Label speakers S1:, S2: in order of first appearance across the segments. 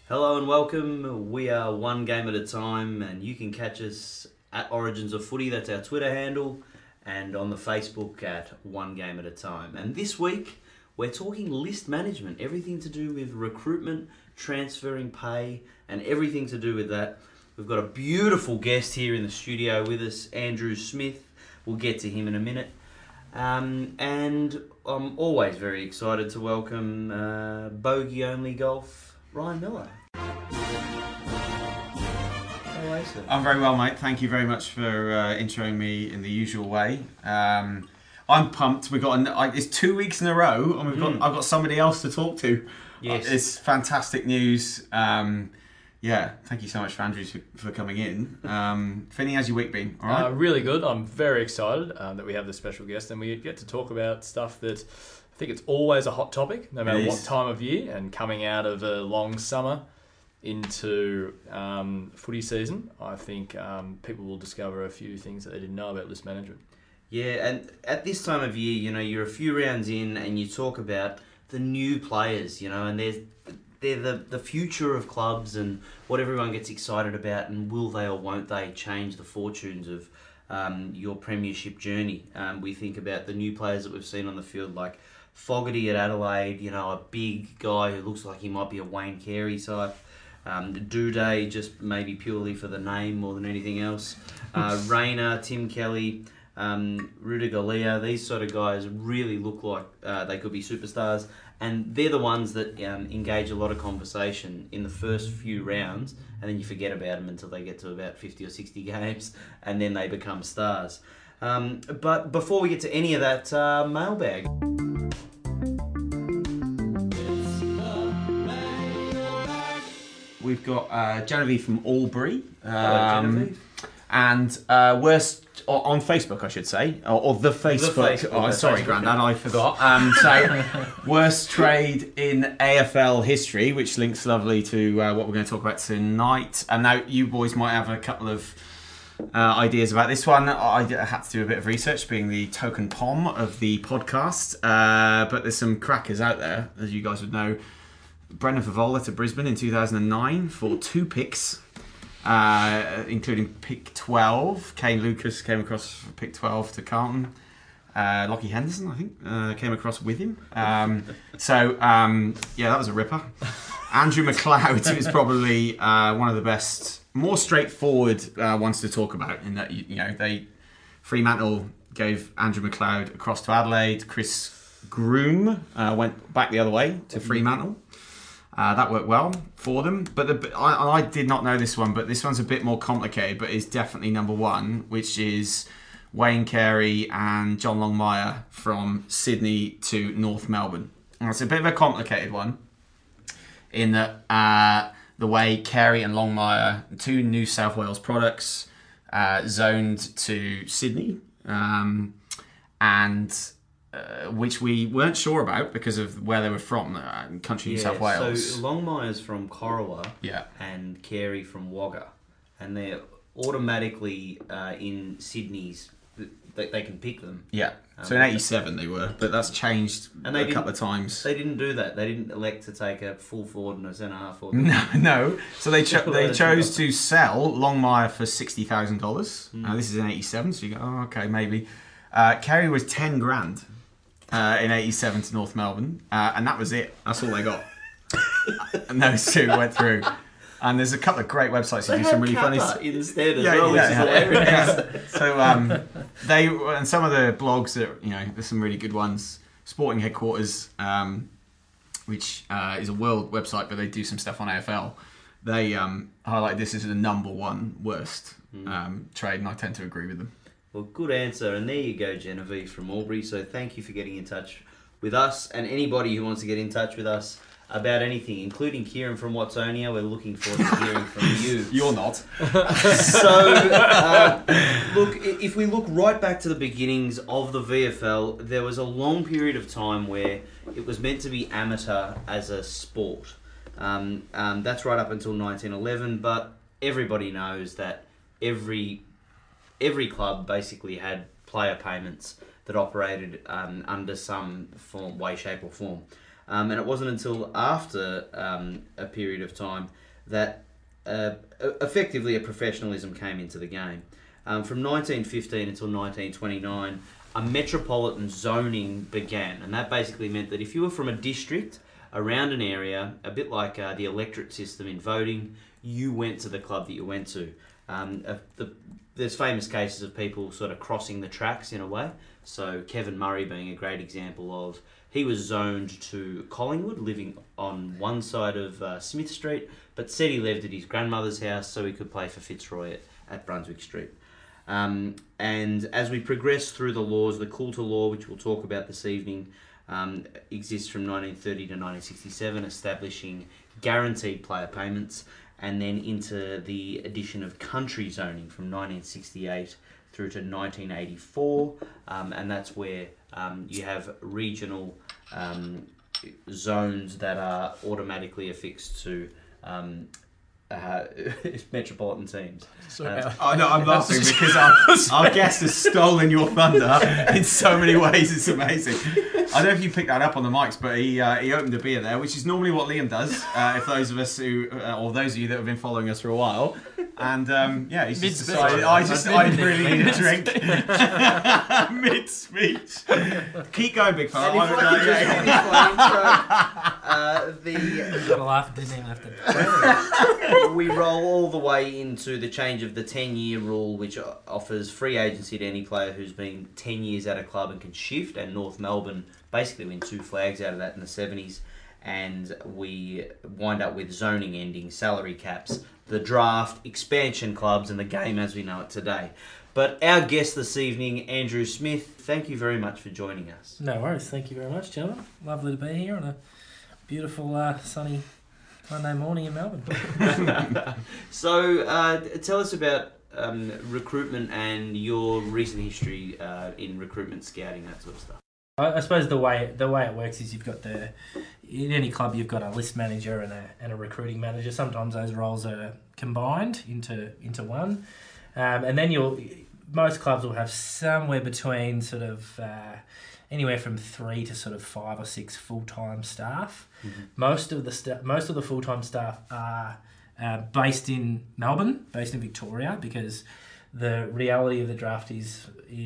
S1: Hello and welcome. We are one game at a time, and you can catch us at Origins of Footy. That's our Twitter handle, and on the Facebook at One Game at a Time. And this week, we're talking list management, everything to do with recruitment, transferring pay, and everything to do with that. We've got a beautiful guest here in the studio with us, Andrew Smith. We'll get to him in a minute. And I'm always very excited to welcome Bogey Only Golf, Ryan Miller. How are you, sir?
S2: I'm very well, mate. Thank you very much for introing me in the usual way. I'm pumped. We've got it's 2 weeks in a row, and I've got somebody else to talk to.
S1: Yes,
S2: it's fantastic news. Thank you so much, Andrew, for coming in. Finney, how's your week been? All right?
S3: Really good. I'm very excited that we have this special guest, and we get to talk about stuff that I think it's always a hot topic, no matter what time of year, and coming out of a long summer into footy season, I think people will discover a few things that they didn't know about list management.
S1: Yeah, and at this time of year, you're a few rounds in and you talk about the new players, and they're the future of clubs and what everyone gets excited about, and will they or won't they change the fortunes of your premiership journey. We think about the new players that we've seen on the field, like Fogarty at Adelaide, a big guy who looks like he might be a Wayne Carey type. Duday, just maybe purely for the name more than anything else. Rayner, Tim Kelly, Rudiger Leah, these sort of guys really look like they could be superstars, and they're the ones that engage a lot of conversation in the first few rounds, and then you forget about them until they get to about 50 or 60 games, and then they become stars. But before we get to any of that, mailbag.
S2: We've got Genevieve from Albury.
S1: Hello, Genevieve.
S2: And worst on Facebook, I should say, or the Facebook. Sorry, Grandad, I forgot. So worst trade in AFL history, which links lovely to what we're going to talk about tonight. And now you boys might have a couple of ideas about this one. I had to do a bit of research, being the token pom of the podcast. But there's some crackers out there, as you guys would know. Brendan Favola to Brisbane in 2009 for 2 picks. Including pick 12. Kane Lucas came across for pick 12 to Carlton. Lockie Henderson, I think, came across with him. That was a ripper. Andrew McLeod is probably one of the best, more straightforward ones to talk about, in that Fremantle gave Andrew McLeod across to Adelaide. Chris Groom went back the other way to Fremantle. That worked well for them. But I did not know this one, but this one's a bit more complicated, but is definitely number one, which is Wayne Carey and John Longmire from Sydney to North Melbourne. And it's a bit of a complicated one in that the way Carey and Longmire, 2 New South Wales products, zoned to Sydney, and which we weren't sure about because of where they were from, country New South Wales.
S1: So Longmire's from Corowa, and Carey from Wagga, and they're automatically in Sydney's. They can pick them.
S2: Yeah. So in '87 they were, but that's changed a couple of times.
S1: They didn't do that. They didn't elect to take a full forward and a centre half.
S2: No. So they chose to sell Longmire for $60,000. Now this is in '87, so you go, oh, okay, maybe. Carey was $10,000 in '87 to North Melbourne, and that was it. That's all they got. And those 2 went through. And there's a couple of great websites that do some really funny stuff
S1: instead as well, which is hilarious.
S2: Yeah. So they and some of the blogs that there's some really good ones. Sporting Headquarters, which is a world website, but they do some stuff on AFL. They highlight this as the number one worst trade, and I tend to agree with them.
S1: Well, good answer. And there you go, Genevieve from Albury. So thank you for getting in touch with us, and anybody who wants to get in touch with us about anything, including Kieran from Watsonia. We're looking forward to hearing from you.
S2: You're not.
S1: So, look, if we look right back to the beginnings of the VFL, there was a long period of time where it was meant to be amateur as a sport. That's right up until 1911, but everybody knows that every club basically had player payments that operated under some way, shape or form. And it wasn't until after a period of time that effectively a professionalism came into the game. From 1915 until 1929, a metropolitan zoning began, and that basically meant that if you were from a district around an area, a bit like the electorate system in voting, you went to the club that you went to. There's famous cases of people sort of crossing the tracks in a way. So Kevin Murray being a great example of, he was zoned to Collingwood, living on one side of Smith Street, but said he lived at his grandmother's house so he could play for Fitzroy at Brunswick Street. And as we progress through the laws, the Coulter Law, which we'll talk about this evening, exists from 1930 to 1967, establishing guaranteed player payments, and then into the addition of country zoning from 1968 through to 1984, and that's where you have regional zones that are automatically affixed to metropolitan teams.
S2: I'm laughing because our guest has stolen your thunder in so many ways. It's amazing. I don't know if you picked that up on the mics, but he opened a beer there, which is normally what Liam does. If those of us who, or those of you that have been following us for a while, and he's just decided I really need a drink mid-speech. Keep going, big fella.
S1: And if I could just finish my intro,
S4: laugh, didn't even have to.
S1: we roll all the way into the change of the 10-year rule, which offers free agency to any player who's been 10 years at a club and can shift, and North Melbourne basically win 2 flags out of that in the 70s, and we wind up with zoning ending, salary caps, the draft, expansion clubs, and the game as we know it today. But our guest this evening, Andrew Smith, thank you very much for joining us.
S4: No worries, thank you very much, gentlemen. Lovely to be here on a beautiful sunny Monday morning in Melbourne.
S1: So tell us about recruitment and your recent history in recruitment, scouting, that sort of stuff.
S4: I suppose the way it works is you've got in any club you've got a list manager and a recruiting manager. Sometimes those roles are combined into one, and then most clubs will have somewhere between sort of anywhere from 3 to sort of 5 or 6 full-time staff. Mm-hmm. Most of the full-time staff are based in Melbourne, based in Victoria, because the reality of the draft is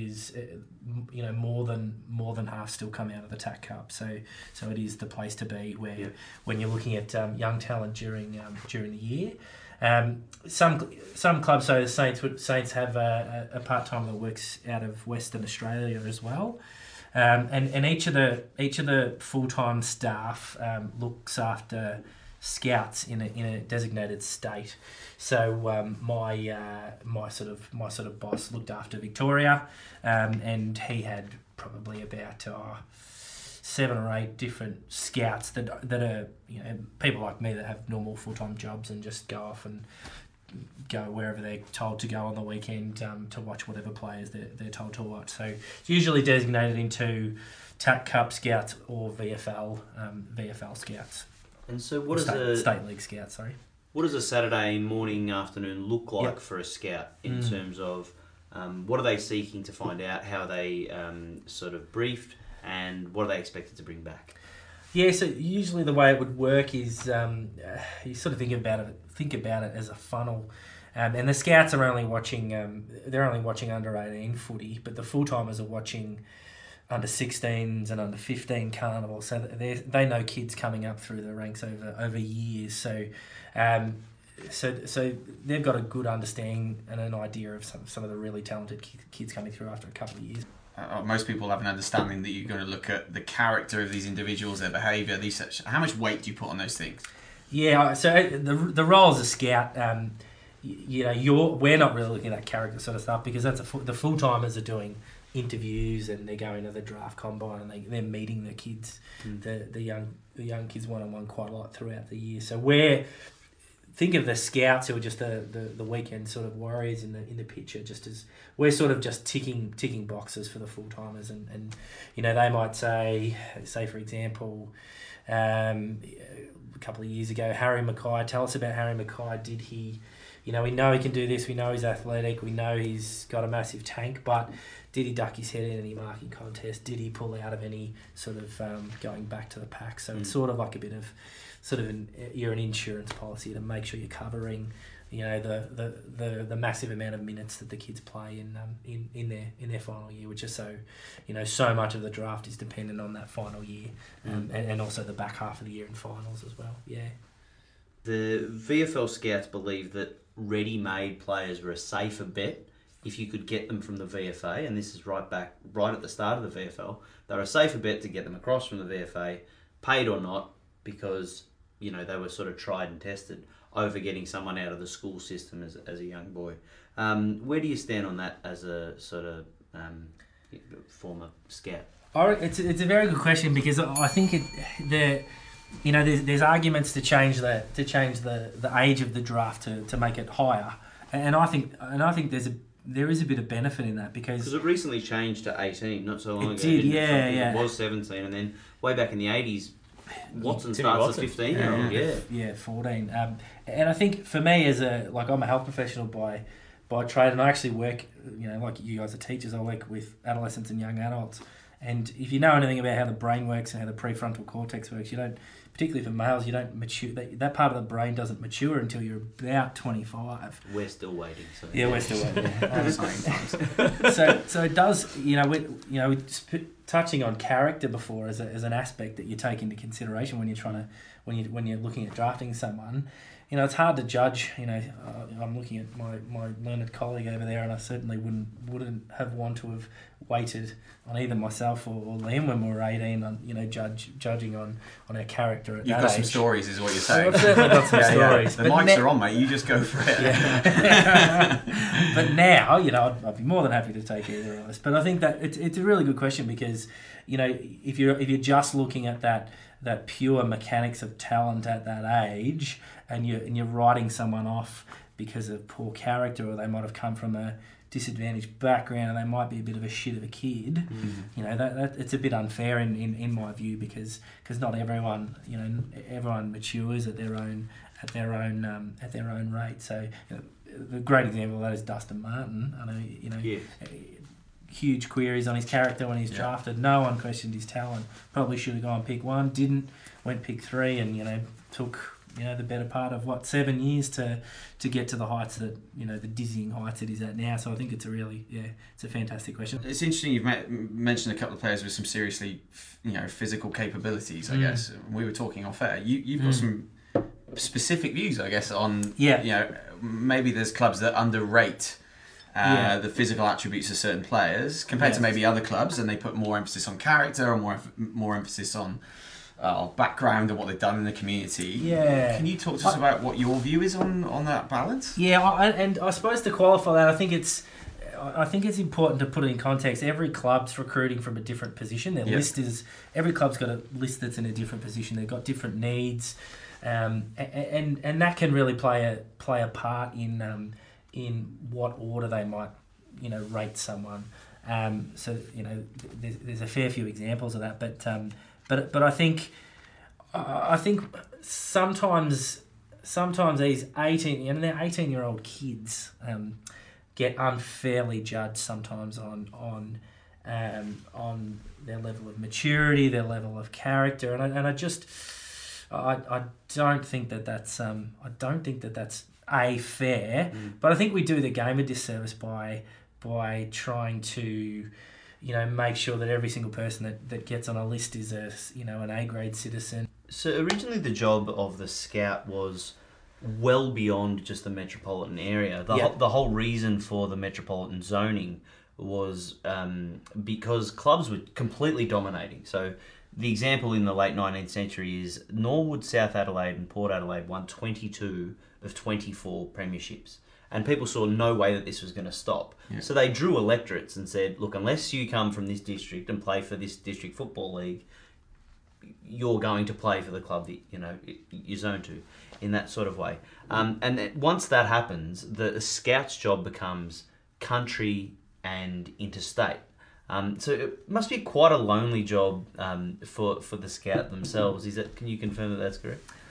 S4: more than half still come out of the TAC Cup, so it is the place to be when you're looking at young talent during the year. Some clubs, so the Saints have a part-time that works out of Western Australia as well, and each of the full-time staff looks after scouts in a designated state. So my sort of boss looked after Victoria, and he had probably about 7 or 8 different scouts that are people like me that have normal full-time jobs and just go off and go wherever they're told to go on the weekend to watch whatever players they're told to watch. So it's usually designated into TAC Cup scouts or VFL scouts.
S1: And so what
S4: State League scouts, sorry.
S1: What does a Saturday morning, afternoon look like for a scout in terms of what are they seeking to find out, how are they sort of briefed, and what are they expected to bring back?
S4: Yeah, so usually the way it would work is you sort of think about it as a funnel, and the scouts are only watching they're only watching under 18 footy, but the full timers are watching under 16s and under 15 carnival, so they know kids coming up through the ranks over years. So they've got a good understanding and an idea of some of the really talented kids coming through after a couple of years.
S2: Most people have an understanding that you're going to look at the character of these individuals, their behaviour, how much weight do you put on those things?
S4: Yeah, so the role as a scout, we're not really looking at that character sort of stuff, because that's the full timers are doing interviews and they're going to the draft combine and they're meeting the kids, the young kids one-on-one quite a lot throughout the year. So think of the scouts who are just the weekend sort of warriors in the picture, just as we're sort of just ticking boxes for the full timers, and they might say for example, a couple of years ago, Harry Mackay. Tell us about Harry Mackay. Did we know he can do this, we know he's athletic, we know he's got a massive tank, but did he duck his head in any marking contest? Did he pull out of any sort of going back to the pack? So it's sort of like a bit of you're an insurance policy to make sure you're covering the massive amount of minutes that the kids play in their final year, which is so much of the draft is dependent on that final year, and also the back half of the year in finals as well. Yeah.
S1: The VFL scouts believe that ready-made players were a safer bet if you could get them from the VFA, and this is right at the start of the VFL. They're a safer bet to get them across from the VFA, paid or not, because they were sort of tried and tested over getting someone out of the school system as a young boy. Where do you stand on that as a sort of former scout?
S4: It's a very good question, because I think there's arguments to change the age of the draft to make it higher, and I think there is a bit of benefit in that, because
S1: it recently changed to 18 not so long ago.
S4: It did, yeah.
S1: It was 17, and then way back in the 80s, Watson starts as a 15-year-old.
S4: Yeah, 14. And I think for me, I'm a health professional by trade, and I actually work, like you guys are teachers, I work with adolescents and young adults. And if you know anything about how the brain works and how the prefrontal cortex works, you don't, particularly for males, you don't mature. That part of the brain doesn't mature until you're about 25.
S1: We're still waiting. So.
S4: Yeah, we're still waiting. So it does. We touching on character before as an aspect that you take into consideration when you're looking at drafting someone. It's hard to judge. I'm looking at my learned colleague over there, and I certainly wouldn't have wanted to have waited on either myself or Liam when we were 18 on judging on our character at
S2: You've
S4: that
S2: got
S4: age.
S2: some stories, is what you're saying.
S4: I've certainly got some stories.
S2: The mics are on, mate. You just go for it.
S4: Yeah. But now, I'd be more than happy to take either of us. But I think that it's a really good question, because if you're just looking at that pure mechanics of talent at that age, and you're writing someone off because of poor character, or they might have come from a disadvantaged background and they might be a bit of a shit of a kid, that it's a bit unfair in my view, because not everyone everyone matures at their own rate. So the great example of that is Dustin Martin. I know huge queries on his character when he's drafted. No one questioned his talent. Probably should have gone pick 1, didn't, went pick 3, and took the better part of 7 years to get to the heights that the dizzying heights it is at now. So I think it's a fantastic question.
S2: It's interesting you've mentioned a couple of players with some seriously physical capabilities. I guess we were talking off air. You've got some specific views, I guess, on maybe there's clubs that underrate the physical attributes of certain players compared to maybe other clubs, and they put more emphasis on character or more emphasis on background and what they've done in the community.
S4: Yeah.
S2: Can you talk to us about what your view is on that balance?
S4: Yeah, and I suppose to qualify that, I think it's important to put it in context. Every club's recruiting from a different position. Their list is, every club's got a list that's in a different position. They've got different needs, and that can really play a part in what order they might rate someone. So there's a fair few examples of that, but I think sometimes these 18-year-old kids get unfairly judged sometimes on their level of maturity, their level of character, and I don't think that's fair. But I think we do the game a disservice by trying to make sure that every single person that gets on a list is an A-grade citizen.
S1: So originally the job of the scout was well beyond just the metropolitan area. The whole reason for the metropolitan zoning was because clubs were completely dominating. So the example in the late 19th century is Norwood, South Adelaide and Port Adelaide won 22 of 24 premierships. And people saw no way that this was going to stop. Yeah. So they drew electorates and said, look, unless you come from this district and play for this district football league, you're going to play for the club that you're zoned to, in that sort of way. And once that happens, the scout's job becomes country and interstate. So it must be quite a lonely job for the scout themselves. Can you confirm that that's correct?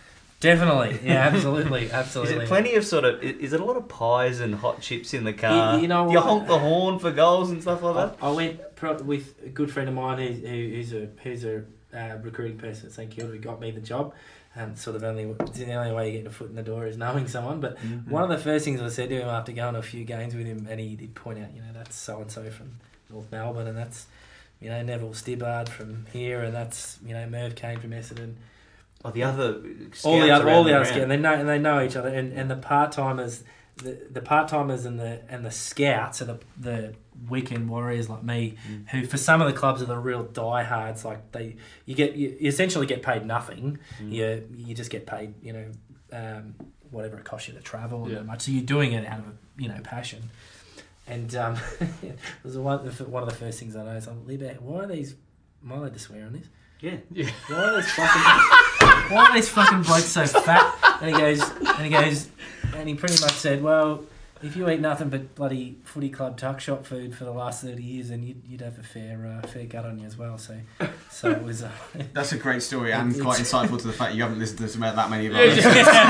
S4: Definitely, yeah, absolutely.
S1: Is it plenty of sort of? Is it a lot of pies and hot chips in the car?
S4: You know
S1: Do you
S4: what?
S1: honk the horn for goals and stuff like that?
S4: I went with a good friend of mine who's a recruiting person at St Kilda who got me the job. Sort of the only way you get a foot in the door is knowing someone. But one of the first things I said to him after going to a few games with him, and he did point out, that's so and so from North Melbourne, and that's Neville Stibbard from here, and that's Merv Kane from Essendon.
S1: Oh, the other
S4: all the other scouts, and they know each other, and the part timers, the part timers and the scouts are the weekend warriors like me, who for some of the clubs are the real diehards. Like you essentially get paid nothing. You just get paid whatever it costs you to travel and that much. So you're doing it out of passion. And it was one of the first things I noticed. I'm like, why are these? Am I allowed to swear on this?
S1: Yeah.
S4: Why are these fucking blokes so fat? And he pretty much said, well, if you eat nothing but bloody footy club tuck shop food for the last 30 years, then you'd have a fair gut on you as well. So it was.
S2: That's a great story and quite insightful to the fact you haven't listened to that many of
S3: ours.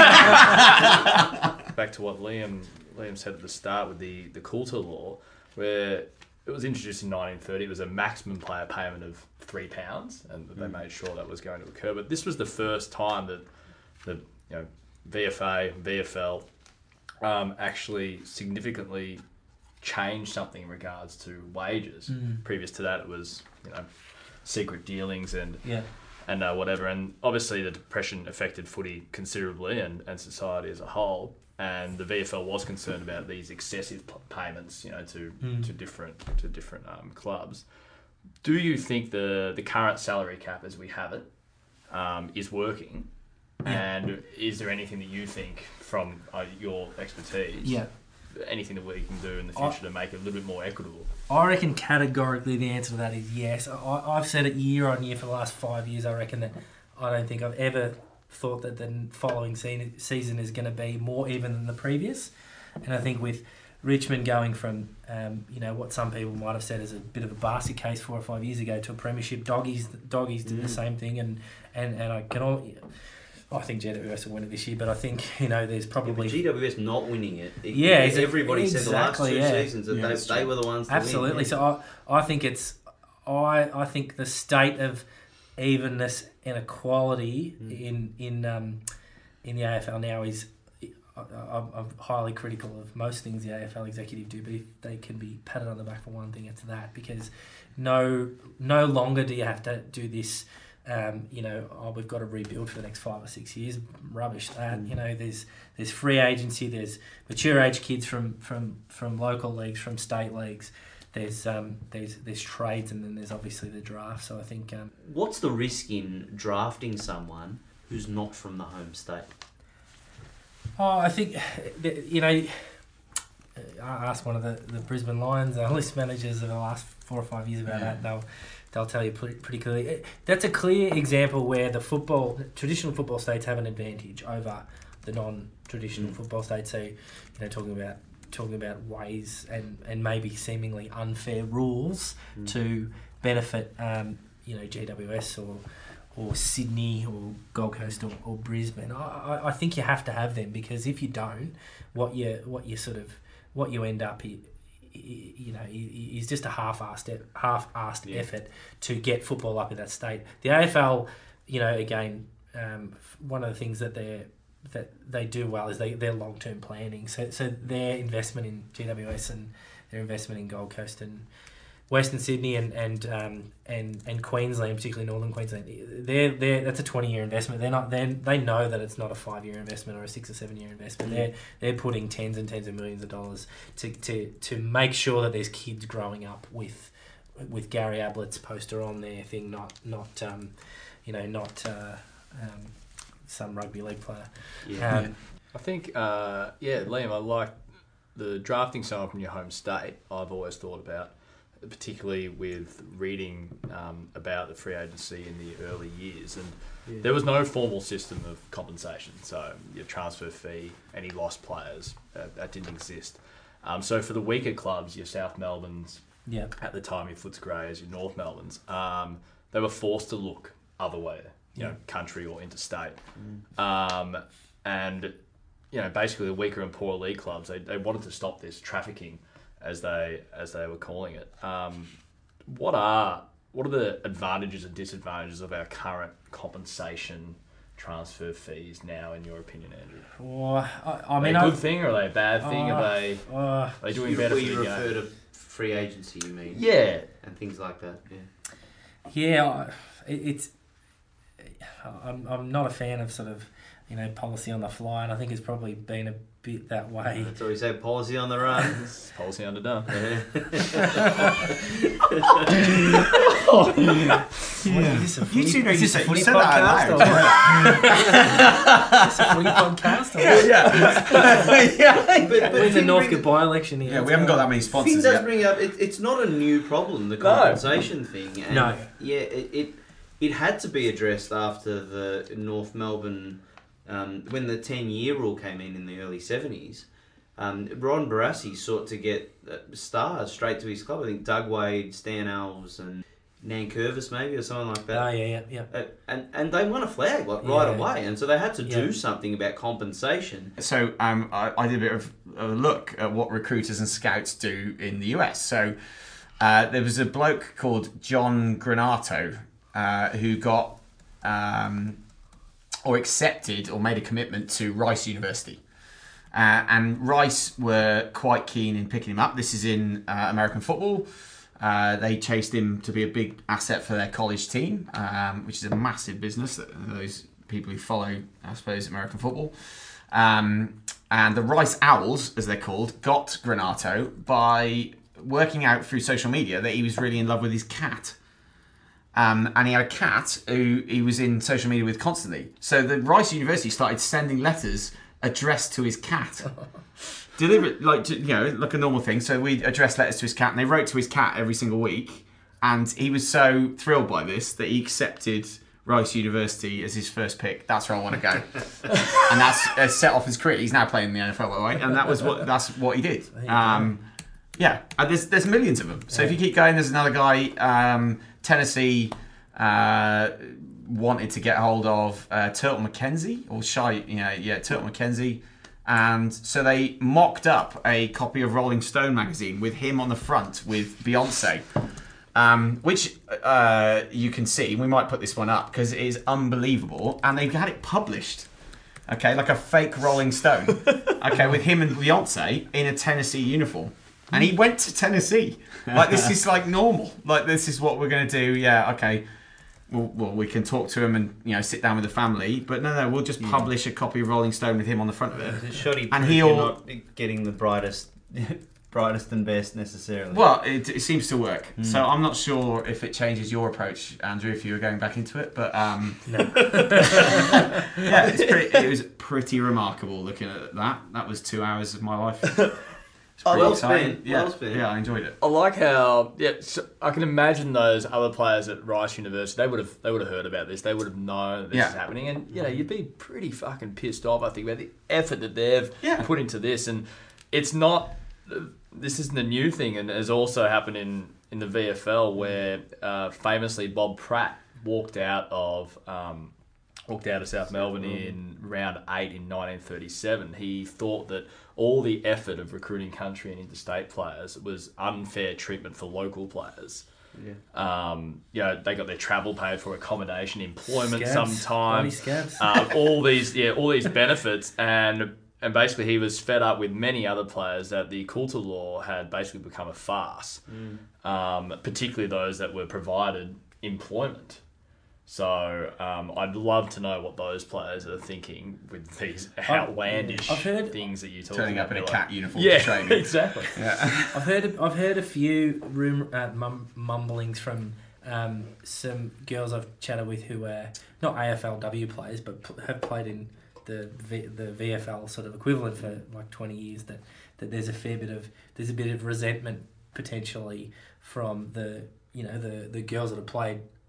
S3: Back to what Liam said at the start with the Coulter law, where it was introduced in 1930. It was a maximum player payment of £3, and they made sure that was going to occur. But this was the first time that the VFA, VFL actually significantly changed something in regards to wages. Previous to that, it was secret dealings and whatever. And obviously, the Depression affected footy considerably and society as a whole. And the VFL was concerned about these excessive payments, to different clubs. Do you think the current salary cap as we have it is working? And is there anything that you think from your expertise, anything that we can do in the future to make it a little bit more equitable?
S4: I reckon categorically the answer to that is yes. I've said it year on year for the last 5 years. I reckon that I don't think I've ever thought that the following season is going to be more even than the previous. And I think with Richmond going from, what some people might have said as a bit of a basket case 4 or 5 years ago to a premiership, Doggies did the same thing, and I think GWS will win it this year, but I think there's probably
S1: GWS not winning it.
S4: Everybody
S1: said the last two seasons that they were the ones to
S4: absolutely.
S1: Win,
S4: So I think I think the state of evenness and equality in the AFL now is. I'm highly critical of most things the AFL executive do, but if they can be patted on the back for one thing, it's that, because no longer do you have to do this. We've got to rebuild for the next 5 or 6 years. Rubbish that. There's free agency. There's mature age kids from local leagues, from state leagues. There's trades, and then there's obviously the draft. So I think
S1: what's the risk in drafting someone who's not from the home state?
S4: I think I asked one of the Brisbane Lions list managers of the last 4 or 5 years about that. They'll tell you pretty clearly. That's a clear example where the traditional football states have an advantage over the non-traditional football states. So, talking about ways and maybe seemingly unfair rules to benefit, GWS or Sydney or Gold Coast or Brisbane. I think you have to have them, because if you don't, what you end up is just a half-assed effort to get football up in that state. The AFL, again, one of the things that they do well is their long-term planning. So their investment in GWS and their investment in Gold Coast and Western Sydney and Queensland, particularly Northern Queensland, that's a 20-year investment. They know that it's not a 5-year investment or a 6 or 7 year investment. They're putting tens and tens of millions of dollars to make sure that there's kids growing up with Gary Ablett's poster on their thing, not some rugby league player.
S3: I think Liam, I like the drafting someone from your home state. I've always thought about, particularly with reading about the free agency in the early years, and there was no formal system of compensation. So your transfer fee, any lost players, that didn't exist. So for the weaker clubs, your South Melbournes, at the time your Footscrays, your North Melbournes, they were forced to look other way country or interstate. And basically the weaker and poorer league clubs, they wanted to stop this trafficking, as they were calling it. What are the advantages and disadvantages of our current compensation transfer fees now, in your opinion, Andrew?
S4: Well,
S3: are they a good thing, or are they a bad thing? Are they doing better for the game?
S1: You refer to free agency, you mean?
S3: Yeah.
S1: And things like that,
S4: I'm not a fan of sort of, policy on the fly, and I think it's probably been a bit that way.
S1: That's what we say, policy on the run.
S3: It's policy underdone.
S2: You two know you said that out
S4: loud. It's a footy podcast.
S1: But
S4: we're in the Northcote by-election here.
S2: Yeah, we haven't got that many sponsors
S1: yet. Does bring up, it's not a new problem, the compensation thing. And
S4: no.
S1: Yeah, it had to be addressed after the North Melbourne... when the 10-year rule came in the early 70s, Ron Barassi sought to get stars straight to his club. I think Doug Wade, Stan Alves, and Nankervis maybe, or something like that.
S4: Oh, yeah.
S1: And they won a flag right away, and so they had to do something about compensation.
S2: So I did a bit of a look at what recruiters and scouts do in the US. So there was a bloke called John Granato who got... or accepted or made a commitment to Rice University. And Rice were quite keen in picking him up. This is in American football. They chased him to be a big asset for their college team, which is a massive business, those people who follow, I suppose, American football. And the Rice Owls, as they're called, got Granato by working out through social media that he was really in love with his cat. And he had a cat who he was in social media with constantly. So the Rice University started sending letters addressed to his cat. Deliberate, like a normal thing. So we addressed letters to his cat, and they wrote to his cat every single week. And he was so thrilled by this that he accepted Rice University as his first pick. That's where I want to go. And that's set off his career. He's now playing in the NFL, by the way. And that's what he did. There's millions of them. So if you keep going, there's another guy... Tennessee wanted to get hold of Turtle McKenzie, Turtle McKenzie, and so they mocked up a copy of Rolling Stone magazine with him on the front with Beyonce, which you can see. We might put this one up because it is unbelievable, and they had it published. Okay, like a fake Rolling Stone. Okay, with him and Beyonce in a Tennessee uniform. And he went to Tennessee. Like, this is like normal. Like, this is what we're going to do. Yeah, okay. Well, we can talk to him and, sit down with the family. But no, we'll just publish a copy of Rolling Stone with him on the front of it.
S1: Shoddy, and you're not getting the brightest and best necessarily.
S2: Well, it seems to work. So I'm not sure if it changes your approach, Andrew, if you were going back into it. But no. It was pretty remarkable looking at that. That was 2 hours of my life.
S1: Well spent.
S2: Yeah, I enjoyed it.
S3: I like how so I can imagine those other players at Rice University. They would have heard about this. They would have known that this is happening, and you'd be pretty fucking pissed off. I think about the effort that they've put into this, and it's not. This isn't a new thing, and has also happened in the VFL where famously Bob Pratt walked out of South Melbourne in round 8 in 1937. He thought that all the effort of recruiting country and interstate players was unfair treatment for local players. Yeah. They got their travel paid for, accommodation, employment, sometimes. All these benefits, and basically he was fed up with many other players that the Coulter law had basically become a farce, particularly those that were provided employment. So I'd love to know what those players are thinking with these outlandish things that you talk about.
S2: Turning up in a cat uniform to training.
S3: Exactly.
S4: Yeah. I've heard a few mumblings from some girls I've chatted with who are not AFLW players, but have played in the VFL sort of equivalent for like 20 years. That there's a bit of resentment potentially from the girls that have played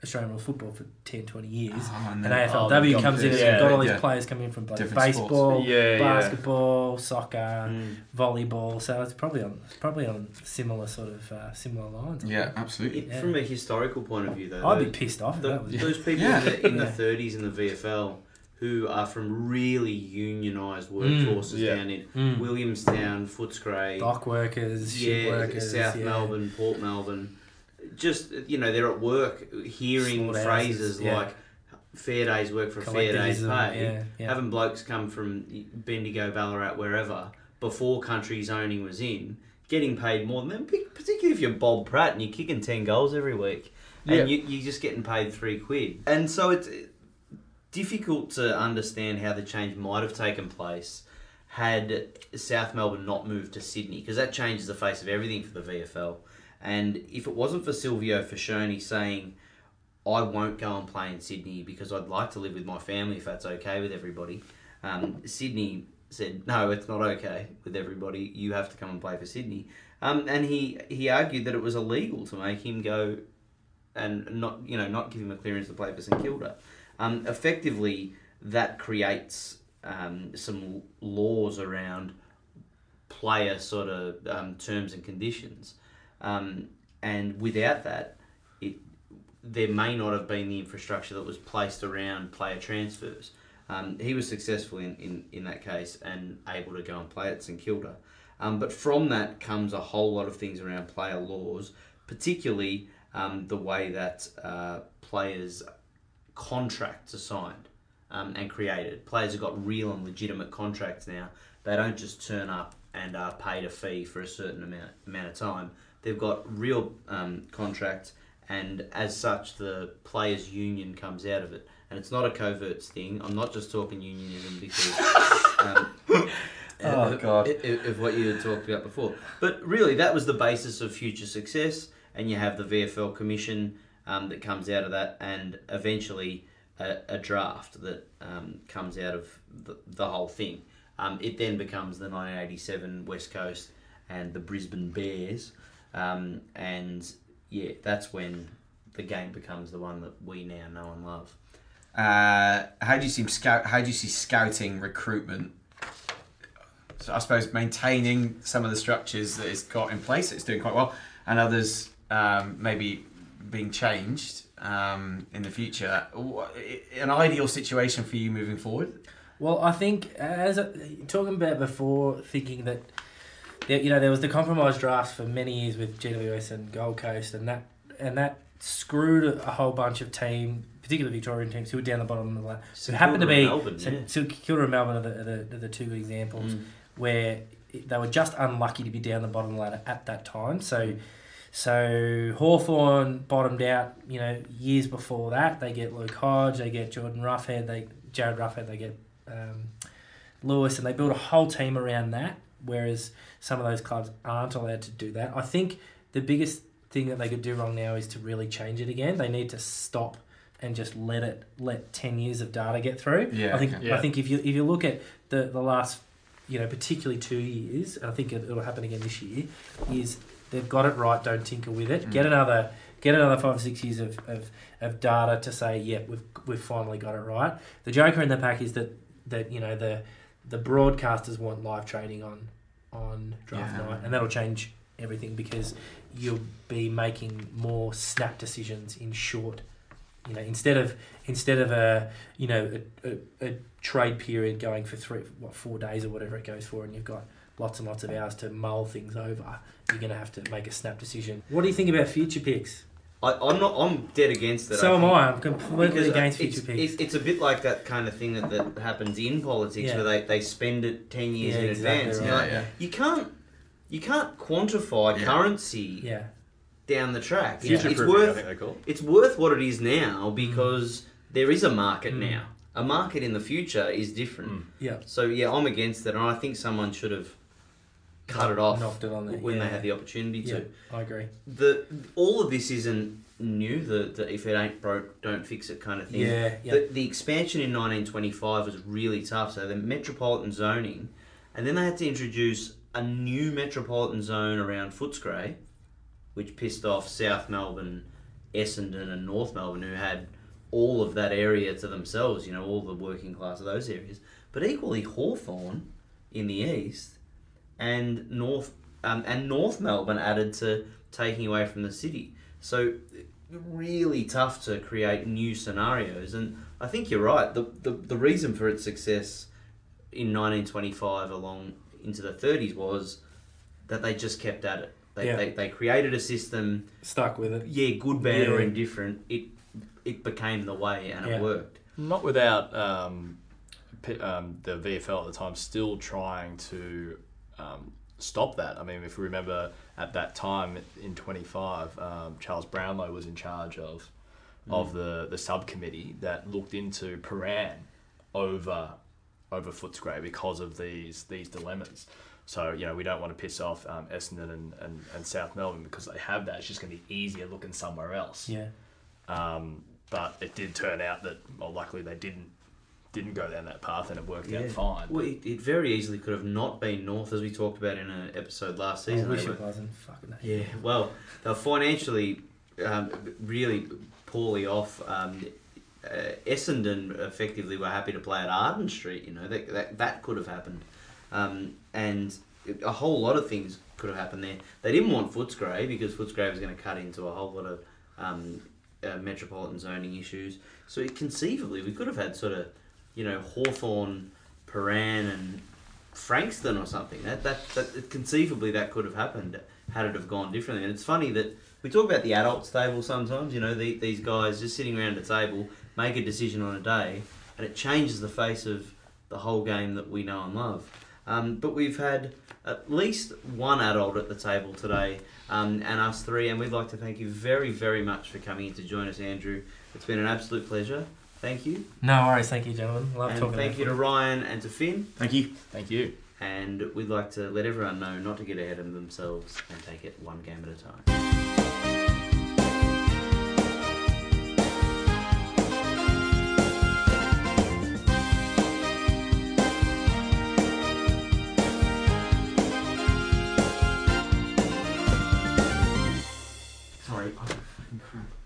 S4: Australian rules football for 10, 20 years.
S2: and
S4: And
S2: then-
S4: AFLW comes in and they've got all these
S2: yeah.
S4: players coming in from like
S2: Different
S4: baseball,
S2: sports.
S4: basketball, soccer, volleyball. So it's probably on similar sort of similar lines.
S2: Yeah, absolutely.
S1: From a historical point of view, though,
S4: I'd be pissed off if that was
S1: those people
S2: Yeah.
S1: in the 30s in the VFL who are from really unionised workforces down in Williamstown, Footscray,
S4: dock workers, ship workers,
S1: South Melbourne, Port Melbourne. Just, they're at work hearing phrases like fair day's work for a fair day's pay. Having blokes come from Bendigo, Ballarat, wherever, before country zoning was in, getting paid more than them, particularly if you're Bob Pratt and you're kicking 10 goals every week. And you're just getting paid £3. And so it's difficult to understand how the change might have taken place had South Melbourne not moved to Sydney, because that changes the face of everything for the VFL. And if it wasn't for Silvio Fascioni saying, I won't go and play in Sydney because I'd like to live with my family if that's okay with everybody, Sydney said, no, it's not okay with everybody. You have to come and play for Sydney. And he argued that it was illegal to make him go and not give him a clearance to play for St Kilda. Effectively, that creates some laws around player sort of terms and conditions. And without that, there may not have been the infrastructure that was placed around player transfers. He was successful in that case and able to go and play at St Kilda. But from that comes a whole lot of things around player laws, particularly the way that players' contracts are signed and created. Players have got real and legitimate contracts now. They don't just turn up and are paid a fee for a certain amount of time. They've got real contracts, and as such, the players' union comes out of it. And it's not a covert thing. I'm not just talking unionism because of what you had talked about before. But really, that was the basis of future success. And you have the VFL Commission that comes out of that, and eventually a draft that comes out of the whole thing. It then becomes the 1987 West Coast and the Brisbane Bears. That's when the game becomes the one that we now know and love.
S2: How do you see scouting recruitment? So I suppose maintaining some of the structures that it's got in place, it's doing quite well, and others maybe being changed in the future. An ideal situation for you moving forward?
S4: Well, I think talking about before, thinking that there was the compromise draft for many years with GWS and Gold Coast, and that screwed a whole bunch of teams, particularly Victorian teams, who were down the bottom of the ladder. So it happened to be St Kilda and Melbourne are the two good examples where they were just unlucky to be down the bottom of the ladder at that time. So Hawthorn bottomed out, years before that. They get Luke Hodge, they get Jared Roughead, they get Lewis, and they build a whole team around that, whereas some of those clubs aren't allowed to do that. I think the biggest thing that they could do wrong now is to really change it again. They need to stop and just let 10 years of data get through.
S2: Yeah,
S4: I think if you look at the last, particularly 2 years, and I think it'll happen again this year, is they've got it right, don't tinker with it. Get another 5 or 6 years of data to say, we've finally got it right. The joker in the pack is that the broadcasters want live trading on draft night, and that'll change everything because you'll be making more snap decisions in short. Instead of a trade period going for 4 days or whatever it goes for, and you've got lots and lots of hours to mull things over, you're going to have to make a snap decision. What do you think about future picks?
S1: I'm dead against it.
S4: So am I. I'm completely against future picks.
S1: It's a bit like that kind of thing that happens in politics where they spend it 10 years in advance.
S4: Right.
S1: You can't quantify currency down the track.
S3: Future-proofing, I think they call it.
S1: It's worth what it is now because there is a market now. A market in the future is different.
S4: Yeah.
S1: So I'm against it, and I think someone should have cut it off
S4: knocked it on there.
S1: when they had the opportunity to.
S4: I agree.
S1: All of this isn't new. The if it ain't broke, don't fix it kind of thing. The expansion in 1925 was really tough. So the metropolitan zoning, and then they had to introduce a new metropolitan zone around Footscray, which pissed off South Melbourne Essendon and North Melbourne, who had all of that area to themselves, you know, all the working class of those areas. But equally Hawthorn in the east and North Melbourne added to taking away from the city. So really tough to create new scenarios. And I think you're right. The reason for its success in 1925 along into the 30s was that they just kept at it. They created a system.
S4: Stuck with it.
S1: Yeah, good, bad, or indifferent. It became the way, and it worked.
S3: Not without the VFL at the time still trying to stop that. I mean, if we remember at that time in 25, Charles Brownlow was in charge of the subcommittee that looked into Paran over Footscray because of these dilemmas. So, you know, we don't want to piss off Essendon and South Melbourne because they have that. It's just going to be easier looking somewhere else.
S4: Yeah.
S3: But it did turn out that, well, luckily they didn't go down that path and it worked out fine.
S1: Well, it very easily could have not been North, as we talked about in an episode last season.
S4: I wish it wasn't. Fucking hell.
S1: Yeah, well, they're financially really poorly off. Essendon effectively were happy to play at Arden Street. You know, that could have happened. And a whole lot of things could have happened there. They didn't want Footscray because Footscray was going to cut into a whole lot of metropolitan zoning issues. So conceivably, we could have had sort of, you know, Hawthorn, Paran, and Frankston or something. That conceivably that could have happened had it have gone differently. And it's funny that we talk about the adults table sometimes. You know, these guys just sitting around a table make a decision on a day, and it changes the face of the whole game that we know and love. But we've had at least one adult at the table today, and us three, and we'd like to thank you very, very much for coming in to join us, Andrew. It's been an absolute pleasure. Thank you.
S4: No worries. Thank you, gentlemen. Love
S1: and
S4: talking.
S1: Thank you to Ryan and to Finn.
S2: Thank you.
S3: Thank you.
S1: And we'd like to let everyone know not to get ahead of themselves and take it one game at a time. Sorry, I'm